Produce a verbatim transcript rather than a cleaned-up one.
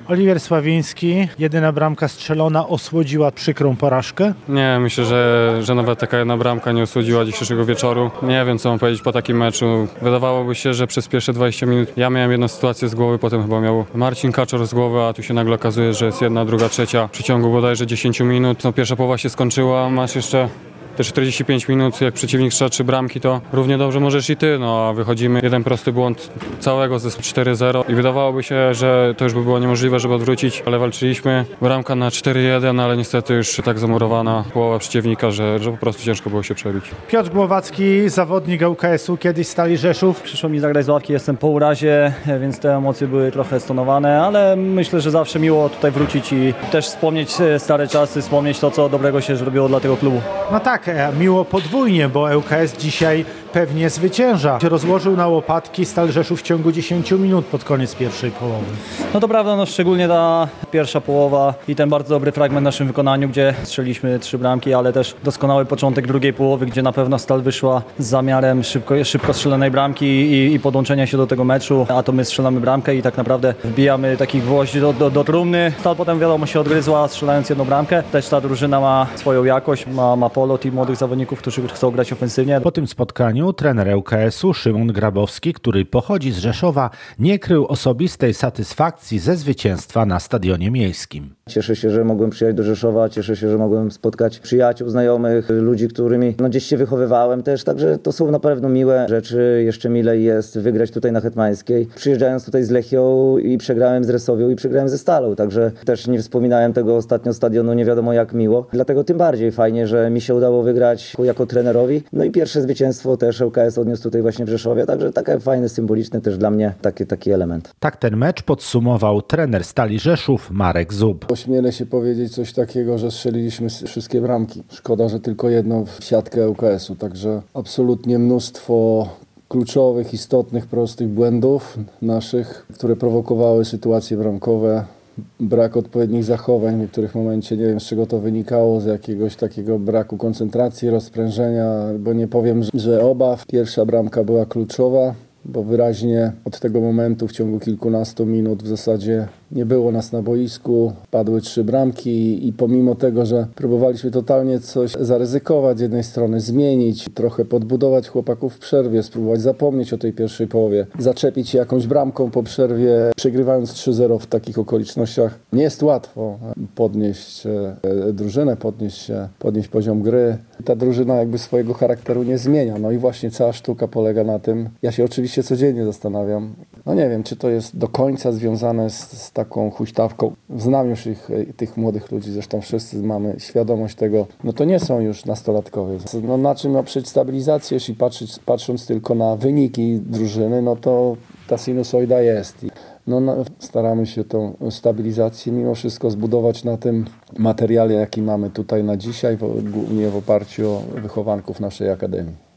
Oliwier Sławiński, jedyna bramka strzelona osłodziła przykrą porażkę? Nie, myślę, że, że nawet taka jedna bramka nie osłodziła dzisiejszego wieczoru. Nie wiem, co mam powiedzieć po takim meczu. Wydawałoby się, że przez pierwsze dwadzieścia minut ja miałem jedną sytuację z głowy, potem chyba miał Marcin Kaczor z głowy, a tu się nagle okazuje, że jest jedna, druga, trzecia. W przeciągu bodajże dziesięć minut. No, pierwsza połowa się skończyła, masz jeszcze te czterdzieści pięć minut, jak przeciwnik strzela trzy bramki, to równie dobrze możesz i ty, no a wychodzimy, jeden prosty błąd całego ze cztery zero i wydawałoby się, że to już by było niemożliwe, żeby odwrócić, ale walczyliśmy, bramka na cztery jeden, ale niestety już tak zamurowana połowa przeciwnika, że, że po prostu ciężko było się przebić. Piotr Głowacki, zawodnik L K S u, kiedyś Stali Rzeszów. Przyszło mi zagrać z ławki, jestem po urazie, więc te emocje były trochę stonowane, ale myślę, że zawsze miło tutaj wrócić i też wspomnieć stare czasy, wspomnieć to, co dobrego się zrobiło dla tego klubu. No tak, miło podwójnie, bo L K S dzisiaj pewnie zwycięża. Rozłożył na łopatki Stal Rzeszów w ciągu dziesięć minut pod koniec pierwszej połowy. No to prawda, no szczególnie ta pierwsza połowa i ten bardzo dobry fragment w naszym wykonaniu, gdzie strzeliśmy trzy bramki, ale też doskonały początek drugiej połowy, gdzie na pewno Stal wyszła z zamiarem szybko, szybko strzelonej bramki i, i podłączenia się do tego meczu, a to my strzelamy bramkę i tak naprawdę wbijamy taki gwoźdź do, do, do trumny. Stal potem wiadomo się odgryzła, strzelając jedną bramkę. Też ta drużyna ma swoją jakość, ma, ma polot i młodych zawodników, którzy chcą grać ofensywnie. Po tym spotkaniu trener L K S u Szymon Grabowski, który pochodzi z Rzeszowa, nie krył osobistej satysfakcji ze zwycięstwa na stadionie miejskim. Cieszę się, że mogłem przyjechać do Rzeszowa, cieszę się, że mogłem spotkać przyjaciół, znajomych, ludzi, którymi no, gdzieś się wychowywałem też, także to są na pewno miłe rzeczy. Jeszcze milej jest wygrać tutaj na Hetmańskiej. Przyjeżdżając tutaj z Lechią i przegrałem z Resowią i przegrałem ze Stalą, także też nie wspominałem tego ostatnio stadionu nie wiadomo jak miło. Dlatego tym bardziej fajnie, że mi się udało wygrać jako trenerowi. No i pierwsze zwycięstwo też L K S odniósł tutaj właśnie w Rzeszowie, także takie fajne, symboliczne też dla mnie taki, taki element. Tak ten mecz podsumował trener Stali Rzeszów Marek Zub. Ośmielę się powiedzieć coś takiego, że strzeliliśmy wszystkie bramki. Szkoda, że tylko jedną w siatkę L K S u, także absolutnie mnóstwo kluczowych, istotnych, prostych błędów naszych, które prowokowały sytuacje bramkowe. Brak odpowiednich zachowań w niektórych momencie, nie wiem z czego to wynikało, z jakiegoś takiego braku koncentracji, rozprężenia, bo nie powiem, że obaw. Pierwsza bramka była kluczowa, bo wyraźnie od tego momentu w ciągu kilkunastu minut w zasadzie nie było nas na boisku, padły trzy bramki i pomimo tego, że próbowaliśmy totalnie coś zaryzykować, z jednej strony zmienić, trochę podbudować chłopaków w przerwie, spróbować zapomnieć o tej pierwszej połowie, zaczepić się jakąś bramką po przerwie, przegrywając trzy zero w takich okolicznościach. Nie jest łatwo podnieść drużynę, podnieść, podnieść poziom gry. Ta drużyna jakby swojego charakteru nie zmienia. No i właśnie cała sztuka polega na tym. Ja się oczywiście codziennie zastanawiam. No nie wiem, czy to jest do końca związane z, z taką huśtawką. Znam już ich, tych młodych ludzi, zresztą wszyscy mamy świadomość tego. No to nie są już nastolatkowie. No na czym oprzeć stabilizację, jeśli patrzeć, patrząc tylko na wyniki drużyny, no to ta sinusoida jest. No, no, staramy się tą stabilizację mimo wszystko zbudować na tym materiale, jaki mamy tutaj na dzisiaj, głównie w oparciu o wychowanków naszej akademii.